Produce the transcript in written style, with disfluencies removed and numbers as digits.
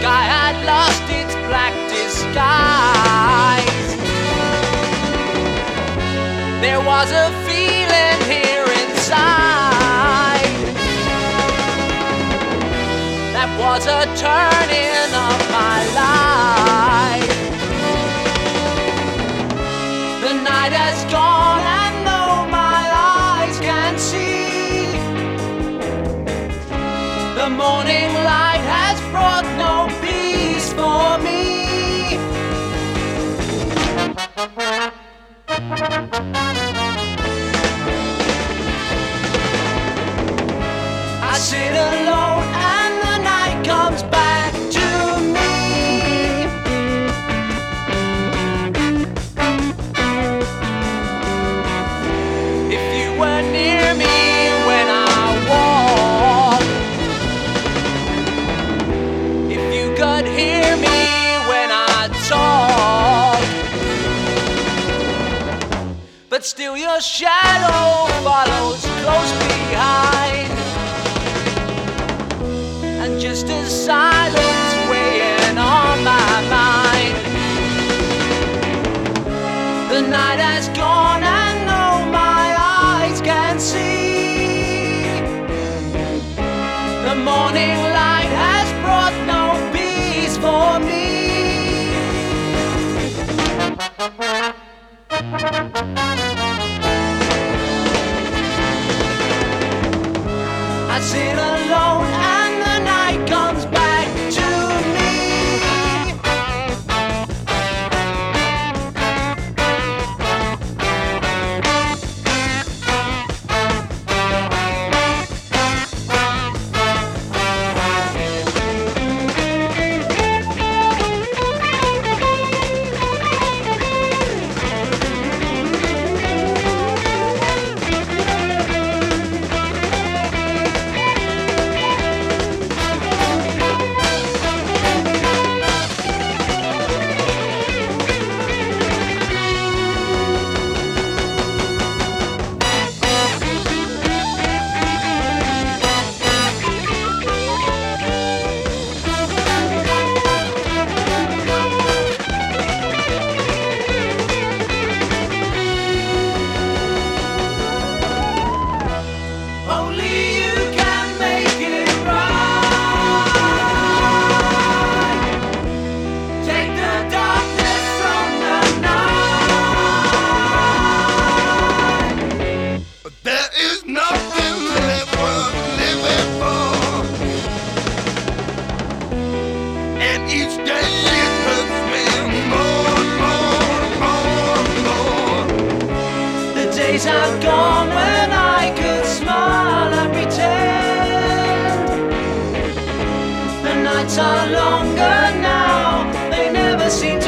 sky had lost its black disguise. There was a feeling here inside that was a turning of my life. The night has gone and though my eyes can see, the morning light has brought no peace for me. I sit alone and the night comes back to me. If you were near me when I walk, if you could hear me when I talk, but still your shadow follows close behind, and just as silence weighing on my mind. The night has gone and though my eyes can see, the morning light has brought no peace for me. I sit alone and the night comes back to me. Each day it hurts me more, more, more, more. The days are gone when I could smile and pretend. The nights are longer now, they never seem